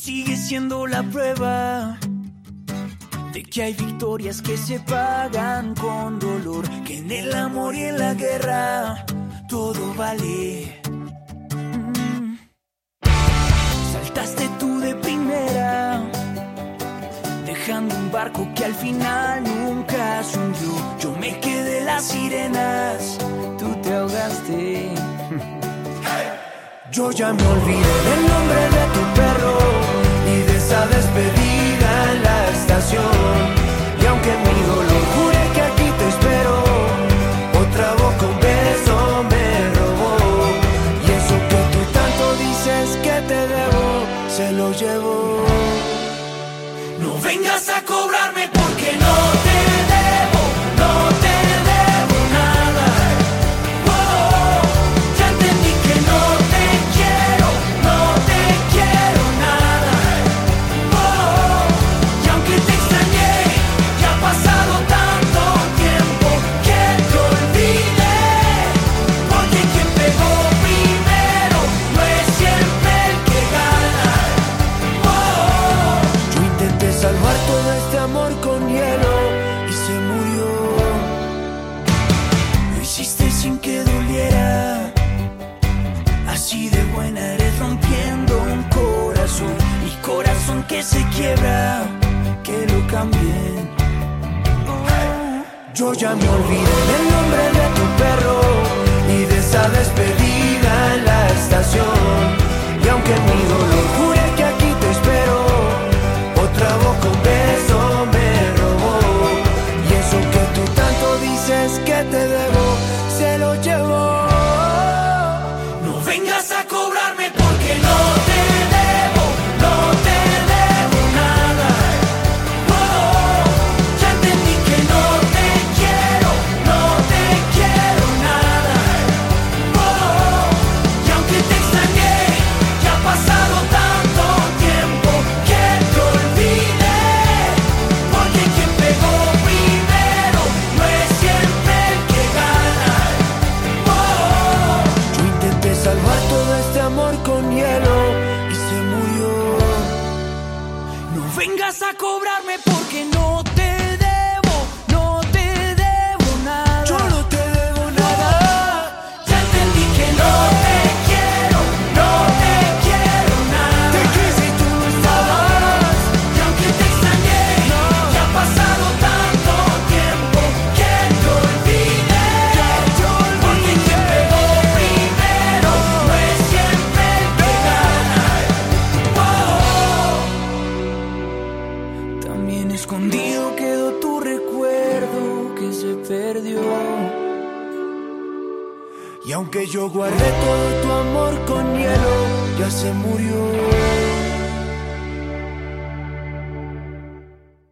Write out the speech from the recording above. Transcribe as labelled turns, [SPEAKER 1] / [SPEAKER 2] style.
[SPEAKER 1] sigue siendo la prueba de que hay victorias que se pagan con dolor, que en el amor y en la guerra todo vale. Saltaste tú de primera, dejando un barco que al final nunca se hundió. Yo me quedé en las sirenas, tú te ahogaste. Yo ya me olvidé del nombre de tu perro y de esa despedida en la estación. Y aunque mi dolor jure que aquí te espero, otra boca un beso me robó. Y eso que tú tanto dices que te debo, se lo llevo. No vengas a cobrarme porque no te debo, no te debo nada. Oh, ya entendí que no te quiero, no te quiero nada. Oh, y aunque te extrañé, ya ha pasado tanto tiempo que te olvidé. Porque quien pegó primero no es siempre el que gana. Oh, yo intenté salvar todo este amor con hielo y se murió. Lo hiciste sin que doliera, así de buena eres rompiendo un corazón. Mi corazón que se quiebra, que lo cambien. Yo ya me olvidé del nombre de tu perro y de esa despedida en la estación. Y aunque mi dolor jure que aquí te espero, otra boca un beso me robó. Y eso que tú tanto dices que te debo, se lo llevo. No vengas a cobrarme porque no te debo, no te debo nada. Oh, ya entendí que no te quiero, no te quiero nada. Oh, y aunque te extrañé, ya ha pasado tanto tiempo que te olvidé. Porque quien pegó primero no es siempre el que gana. Oh, yo intenté salvar todo este amor con hielo y se murió. No vengas a cobrarme porque no te debo, no te debo nada. Yo no te debo nada. Ya entendí que no te quiero, no te quiero nada. Te quise y tú no estabas. Y aunque te extrañé, ya ha pasado tanto tiempo que te olvidé. Porque quien pegó primero no es siempre el que gana. Oh, también escondido quedó tu recuerdo que se perdió. Y aunque yo guardé todo tu amor con hielo, ya se murió.